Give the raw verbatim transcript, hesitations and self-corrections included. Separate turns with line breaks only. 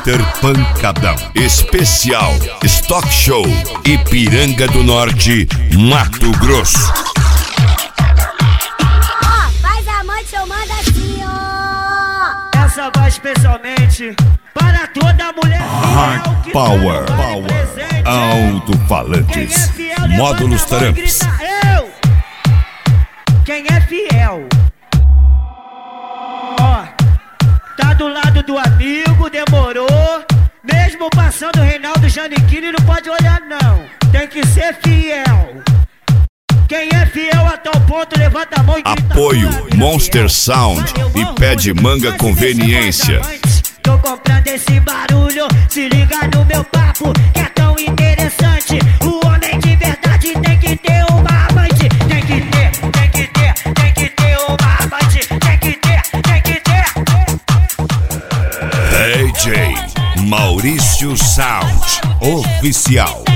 mister Pancadão. Especial Stock Show Ipiranga do Norte, Mato Grosso.
Ó, faz a mãe, eu mando assim, ó.
Essa vai especialmente para toda mulher
Hard
que
Power,
tá no
Power.
presente.
Alto-falantes,
Quem é fiel,
módulos
levanta a mão e
Tramps.
grita, eu. Quem é fiel? Ó, tá do lado do amigo, demorou. Mesmo passando o Reinaldo Giannichini, não pode olhar não. Tem que ser fiel. Quem é fiel a tal ponto, levanta a mão e grita.
Apoio
"Fala,
Monster
fiel."
Sound
Valeu,
e
mão,
Pé de
mano.
Manga
Mas
Conveniência.
esse amante, tô comprando esse barulho, se liga no meu papo, que é tão interessante. O homem de verdade tem que ter uma amante. Tem que ter, tem que ter, tem que ter uma amante. Tem que ter, tem que ter.
D J Maurício Sound Oficial.